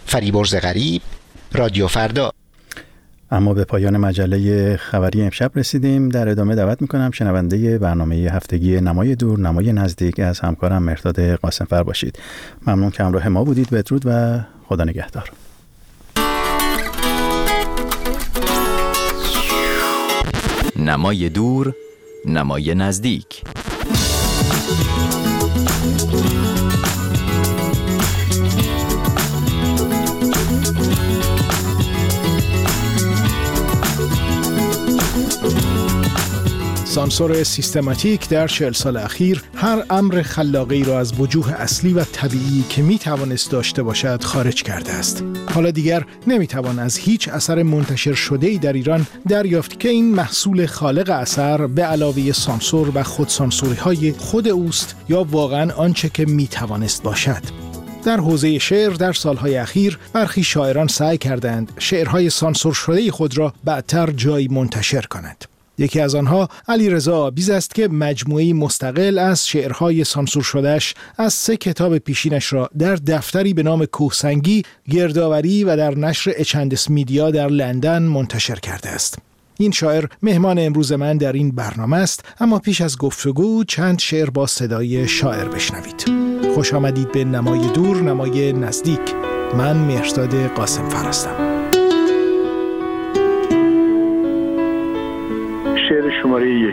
فریبرز غریب، رادیو فردا. اما به پایان مجله خبری امشب رسیدیم. در ادامه دعوت میکنم شنونده برنامه هفتگی نمای دور نمای نزدیک از همکارم مهرداد قاسمفر باشید. ممنون که همراه ما بودید. بدرود و خدا نگهدار. نمای دور نمای نزدیک. سانسور سیستماتیک در 40 سال اخیر هر امر خلاقی را از وجوه اصلی و طبیعی که می توانست داشته باشد خارج کرده است. حالا دیگر نمی توان از هیچ اثر منتشر شده‌ای در ایران دریافت که این محصول خالق اثر به علاوه سانسور و خودسانسوری‌های خود اوست یا واقعاً آنچه که می توانست باشد. در حوزه شعر در سالهای اخیر برخی شاعران سعی کردند شعرهای سانسور شده خود را بعدتر جایی منتشر کنند. یکی از آنها علیرضا آبیز است که مجموعه‌ای مستقل از شعرهای سانسور شدهش از 3 کتاب پیشینش را در دفتری به نام کوهسنگی گردآوری و در نشر اچندس میدیا در لندن منتشر کرده است. این شاعر مهمان امروز من در این برنامه است، اما پیش از گفتگو چند شعر با صدای شاعر بشنوید. خوش آمدید به نمای دور نمای نزدیک. من مهرداد قاسمفر هستم. شعر شماره 1.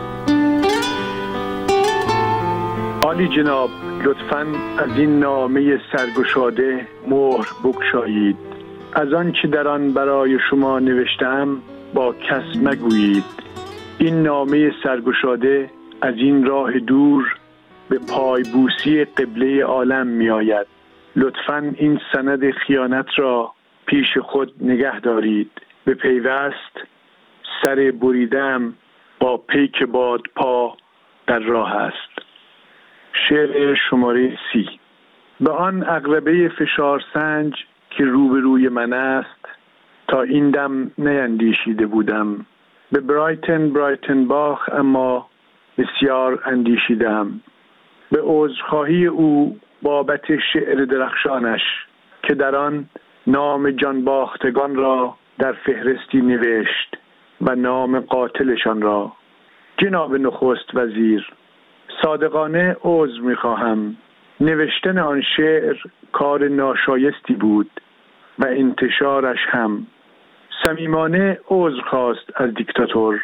عالی جناب، لطفاً از این نامه سرگشاده مهر بگشایید. از آن که در آن برای شما نوشتم با کس مگویید. این نامه سرگشاده از این راه دور به پایبوسی قبله عالم می آید. لطفاً این سند خیانت را پیش خود نگه دارید. به پیوست سر بریدم با پیک باد پا در راه است. شعر شماره 30. به آن عقربه فشارسنج که روبروی من است تا این دم نیندیشیده بودم. به برایتن باخ اما بسیار اندیشیدم. به عذرخواهی او بابت شعر درخشانش که در آن نام جان باختگان را در فهرستی نوشت و نام قاتلشان را. جناب نخست وزیر، صادقانه عذر می‌خواهم. نوشتن آن شعر کار ناشایستی بود و انتشارش هم. صمیمانه عذر خواست از دیکتاتور.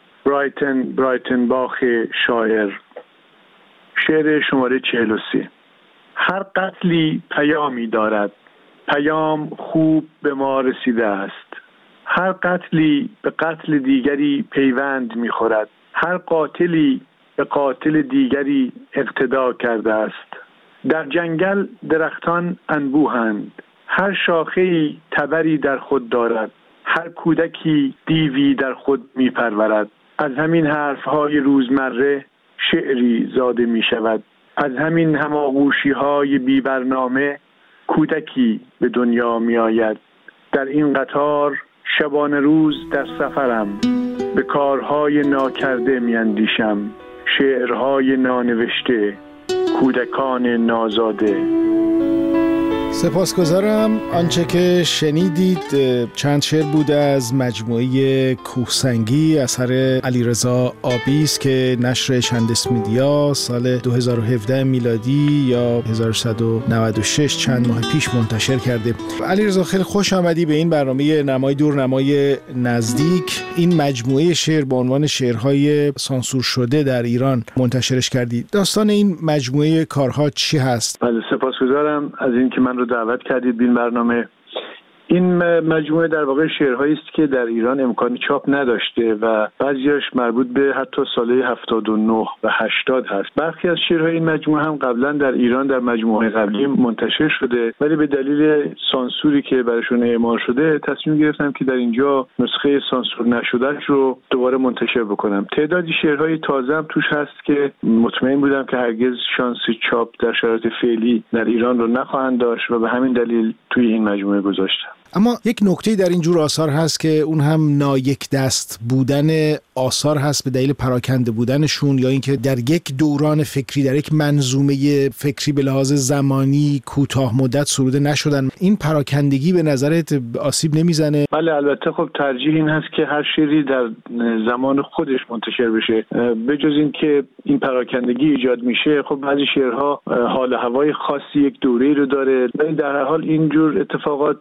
برایتن باخ شاعر. شعر شماره 43. هر قتلی پیامی دارد. پیام خوب به ما رسیده است. هر قتلی به قتل دیگری پیوند می‌خورد. هر قاتلی به قاتل دیگری اقتدا کرده است. در جنگل درختان انبوهند. هر شاخه‌ای تبری در خود دارد. هر کودکی دیوی در خود می‌پرورد. از همین حرف‌های روزمره شعری زاده می‌شود. از همین هماغوشی‌های بی‌برنامه کودکی به دنیا می‌آید. در این قطار شبانه روز در سفرم، به کارهای ناکرده میاندیشم. شعرهای نانوشته، کودکان نازاده. سپاسگزارم. آنچه که شنیدید چند شعر بود از مجموعه کوهسنگی اثر علیرضا آبیز که نشر اچندس میدیا سال 2017 میلادی یا 1196 چند ماه پیش منتشر کرده. علیرضا خیلی خوش آمدی به این برنامه نمای دور نمای نزدیک. این مجموعه شعر با عنوان شعرهای سانسور شده در ایران منتشرش کردی. داستان این مجموعه کارها چی هست؟ بله، سپاسگزارم از این که من رو دعوت کردید به این برنامه. این مجموعه در واقع شعرهایی است که در ایران امکان چاپ نداشته و بعضیاش مربوط به حتی سالهای 79 و 80 هست. برخی از شعرهای این مجموعه هم قبلا در ایران در مجموعه قبلی منتشر شده، ولی به دلیل سانسوری که براشون اعمال شده تصمیم گرفتم که در اینجا نسخه سانسور نشده‌اش رو دوباره منتشر بکنم. تعدادی شعرهای تازه هم توش هست که مطمئن بودم که هرگز شانس چاپ در شرایط فعلی در ایران رو نخواهند داشت و به همین دلیل توی این مجموعه گذاشتم. اما یک نکته در این جور آثار هست که اون هم نایک دست بودن آثار هست به دلیل پراکنده بودنشون، یا اینکه در یک دوران فکری، در یک منظومه فکری به لحاظ زمانی کوتاه مدت سروده نشدن؟ این پراکندگی به نظرت آسیب نمیزنه؟ بله البته خب ترجیح این هست که هر شعری در زمان خودش منتشر بشه. بجز این که این پراکندگی ایجاد میشه، خب بعضی شعرها حال هوای خاصی یک دوره‌ای رو داره، ولی در هر حال اینجور اتفاقات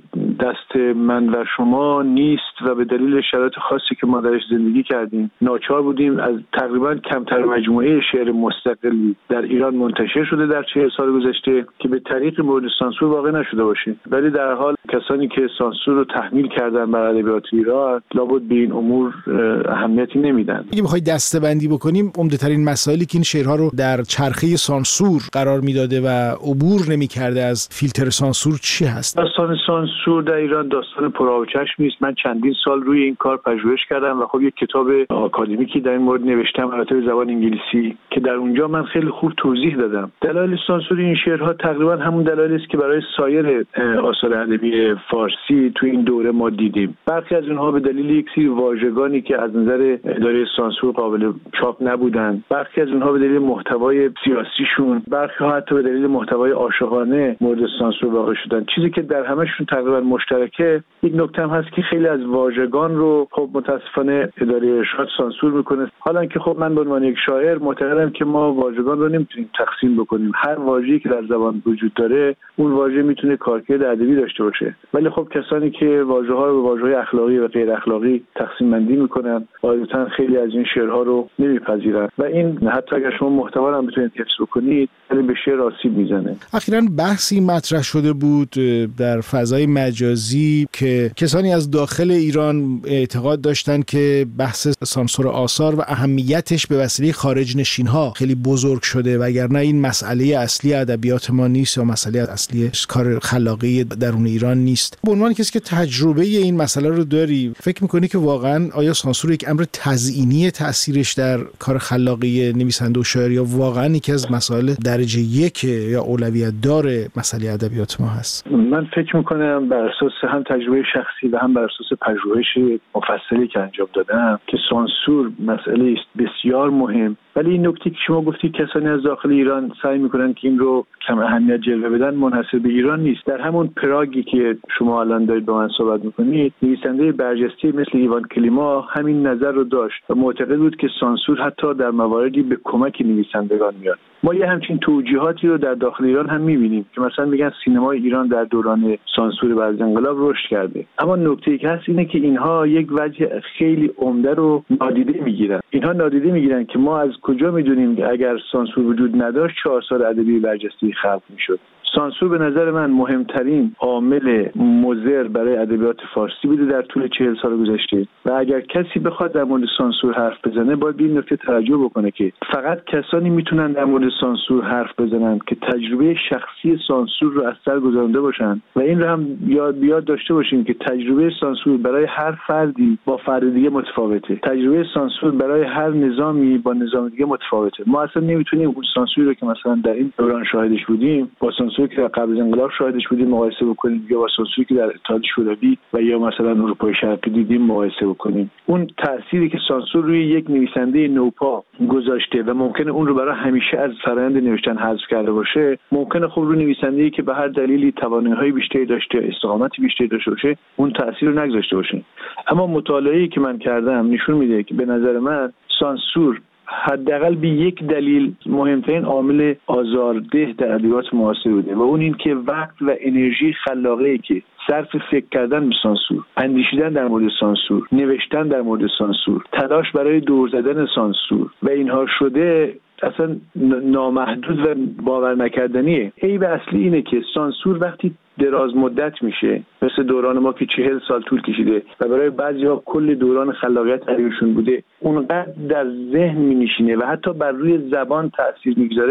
دست من و شما نیست و به دلیل شرایط خاصی که ما درش زندگی کردیم ناچار بودیم از تقریبا کمتر مجموعه شعر مستقلی در ایران منتشر شده در 40 سال گذشته که به طریق مورد سانسور واقع نشده باشه. ولی در هر حال کسانی که سانسور رو تحمیل کردن بر ادبیات ایران لابد به این امور اهمیتی نمیدن. اگه بخوای دسته‌بندی بکنیم، عمده‌ترین مسائلی که این شعرها رو در چرخه سانسور قرار میداده و عبور نمی‌کرده از فیلتر سانسور چی هست؟ داستان سانسور در ایران داستان پرآب و چشمی است. من چندین سال روی این کار پژوهش کردم و خب یک کتاب آکادمیکی در این مورد نوشتم البته به زبان انگلیسی که در اونجا من خیلی خوب توضیح دادم. دلایل سانسور این شعرها تقریبا همون دلایلی است که برای سایر آثار ادبی فارسی تو این دوره ما دیدیم. برخی از اونها به دلیل یک سری واژگانی که از نظر اداره سانسور قابل چاپ نبودن، برخی از اونها به دلیل محتوای سیاسیشون، برخی ها حتی به دلیل محتوای عاشقانه مورد سانسور واقع شدن. چیزی که در همشون تقریبا مشترکه یک نکته هم هست که خیلی از واژگان رو خب متاسفانه اداره ارشاد سانسور میکنه. حالا که خب من به عنوان یک شاعر معتقدم که ما واژگان رو نمیتونیم تقسیم بکنیم. هر واژه‌ای که در زبان وجود داره اون واژه میتونه کارکرد ادبی داشته باشه، ولی خب کسانی که واژه‌ها رو به واژه‌های اخلاقی و غیر اخلاقی تقسیم بندی میکنن عادتاً خیلی از این شعرها رو نمیپذیرن و این حتی اگر شما محتوا رو هم بتونید حفظ بکنید ولی به شعر آسیب میزنه. اخیراً بحثی مطرح شده بود در فضای مجازی که کسانی از داخل ایران اعتقاد داشتن که بحث سانسور آثار و اهمیتش به وسیله خارج نشین‌ها خیلی بزرگ شده، وگرنه این مسئله اصلی ادبیات ما نیست یا مسئله اصلی کار خلاقی درون ایران نیست. به عنوان کسی که تجربه این مسئله رو داری، فکر می‌کنی که واقعاً آیا سانسور یک امر تزیینی تأثیرش در کار خلاقی نویسنده و شاعر، یا واقعاً یکی از مسائل درجه یک یا اولویت دار مسئله ادبیات ما هست؟ من فکر می‌کنم بر اساس هم تجربه شخصی و هم بر اساس پژوهش مفصلی که انجام دادم که سانسور مسئله است بسیار مهم. ولی این نکته که شما گفتی کسانی از داخل ایران سعی میکنن که این رو کم اهمیت جلوه بدن منحصر به ایران نیست. در همون پراگی که شما الان دارید با من صحبت میکنید، نویسنده برجسته مثل ایوان کلیما همین نظر رو داشت و معتقد بود که سانسور حتی در مواردی به کمک نویسندگان میاد. ما یه همچین توجیهاتی رو در داخل ایران هم میبینیم که مثلا میگن سینمای ایران در دوران سانسور بعد از انقلاب رشد کرده، اما نکته‌ای که هست اینه که اینها یک وجه خیلی عمده رو نادیده میگیرن. اینها نادیده میگیرن که ما از کجا میدونیم که اگر سانسور وجود نداشت چه آثار ادبی برجسته خلق میشد. سانسور به نظر من مهمترین عامل مضر برای ادبیات فارسی بوده در طول 40 سال گذشته و اگر کسی بخواد در مورد سانسور حرف بزنه باید به این نکته توجه بکنه که فقط کسانی میتونن در مورد سانسور حرف بزنن که تجربه شخصی سانسور رو از سر گذرانده باشن و این رو هم یاد داشته باشیم که تجربه سانسور برای هر فردی با فرد دیگه متفاوته. تجربه سانسور برای هر نظامی با نظام دیگه متفاوته. ما اصلا نمیتونیم اون سانسوری رو که مثلا در این دوران شاهدش بودیم با سانسوری که قبل از انقلاب شاهدش بودیم مقایسه بکنیم یا با سانسوری که در اتحاد شوروی و یا مثلا اروپای شرقی دیدیم مقایسه بکنیم. اون تأثیری که سانسور روی یک نویسنده نوپا گذاشته و ممکنه اون رو برای همیشه از فرآیند نوشتن حذف کرده باشه، ممکنه خب روی نویسنده‌ای که به هر دلیلی توانایی‌های بیشتری داشته، استقامتی بیشتری داشته باشه، اون تأثیر رو نگذاشته باشه. اما مطالعه‌ای که من کردم نشون میده که به نظر من سانسور حداقل به یک دلیل مهمترین عامل آزارده در ادبیات معاصر بوده و اون این که وقت و انرژی خلاقی که صرف فکر کردن به سانسور، اندیشیدن در مورد سانسور، نوشتن در مورد سانسور، تلاش برای دور زدن سانسور و اینها شده اصلا نامحدود و باور نکردنیه. عیب اصلی اینه که سانسور وقتی دراز مدت میشه مثل دوران ما که 40 سال طول کشیده و برای بعضی‌ها کل دوران خلاقیت ادبیشون بوده، اونقدر در ذهن مینشینه و حتی بر روی زبان تأثیر میگذاره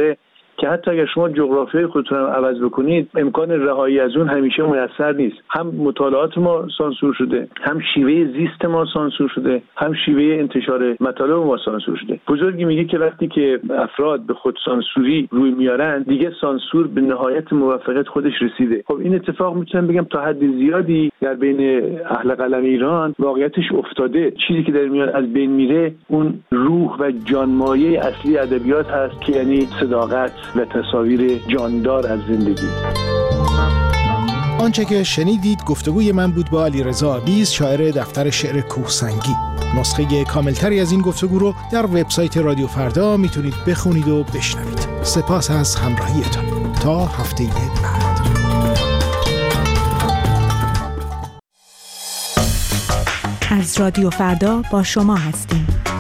که حتی اگر شما جغرافیای خودتون رو عوض بکنید امکان رهایی از اون همیشه میسر نیست. هم مطالعات ما سانسور شده، هم شیوه زیست ما سانسور شده، هم شیوه انتشار مطالب ما سانسور شده. بزرگی میگه که وقتی که افراد به خود سانسوری روی میارن دیگه سانسور به نهایت موفقیت خودش رسیده. خب این اتفاق میتونم بگم تا حد زیادی در بین اهل قلم ایران واقعیتش افتاده. چیزی که در میاد از بین میره اون روح و جانمایه اصلی ادبیات هست که یعنی صداقت و تصاویر جاندار از زندگی. آنچه که شنیدید گفتگوی من بود با علیرضا عبیز، شاعر دفتر شعر کوهسنگی. نسخه کاملتری از این گفتگو رو در وبسایت رادیو فردا میتونید بخونید و بشنوید. سپاس از همراهیتان. تا هفته بعد. از رادیو فردا با شما هستیم.